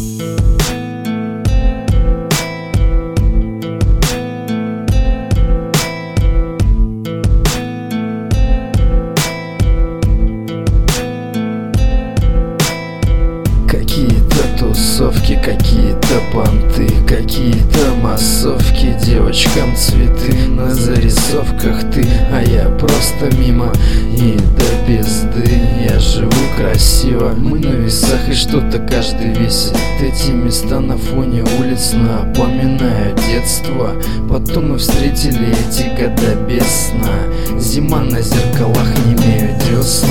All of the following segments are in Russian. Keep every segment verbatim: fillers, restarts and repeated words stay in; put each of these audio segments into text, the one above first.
Какие-то тусовки, какие-то понты, какие-то массовки, девочкам цветы. На зарисовках ты, а я просто мимо. И до пизды я живу красиво. Мы на весах и что-то каждый весит. Эти места на фоне улиц напоминают детство. Потом мы встретили эти года без сна. Зима на зеркалах не имеют десна.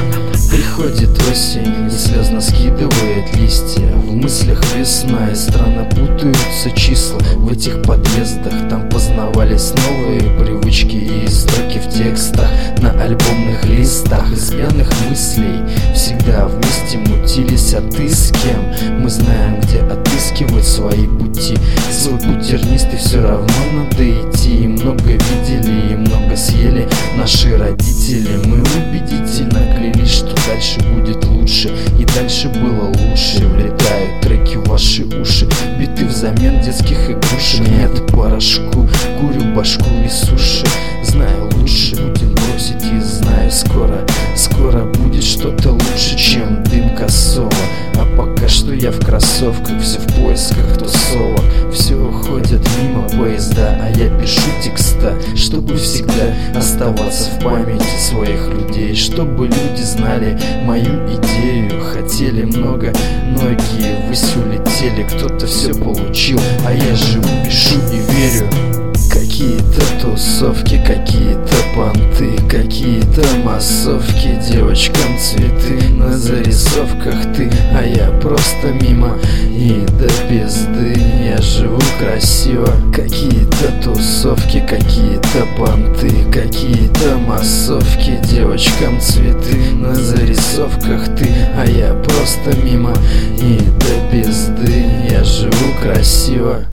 Приходит осень и слезно скидывает листья. В мыслях весна и странно путаются числа. В этих подъездах там познавались новые привычки и строки в текстах на альбомных листах. Из пьяных мыслей всегда вместе мутились. А ты с кем? Мы знаем, где отыскивать свои пути. Свой путь тернистый все равно надо идти. И много видели, и много съели наши родители. Мы убедительно клялись, что дальше будет лучше, и дальше было лучше. Влетают треки в ваши уши, биты взамен детских игрушек. Нет порошку, курю башку и суши. Знаю лучше, будем бросить и знаю скоро. Скоро будет что-то лучше, чем дым косого. А пока что я в кроссовках, все в поисках тусовок. Все уходят мимо поезда, а я пишу текста, чтобы всегда оставаться в памяти своих людей. Чтобы люди знали мою идею. Хотели много, многие ввысь улетели. Кто-то все получил, а я живу, пишу и верю. Какие-то тусовки, какие-то понты, какие-то массовки, девочкам цветы. На зарисовках ты, а я просто мимо. И до пизды я живу красиво. Какие-то тусовки, какие-то понты, какие-то массовки, девочкам цветы. На зарисовках ты, а я просто мимо. И до пизды я живу красиво.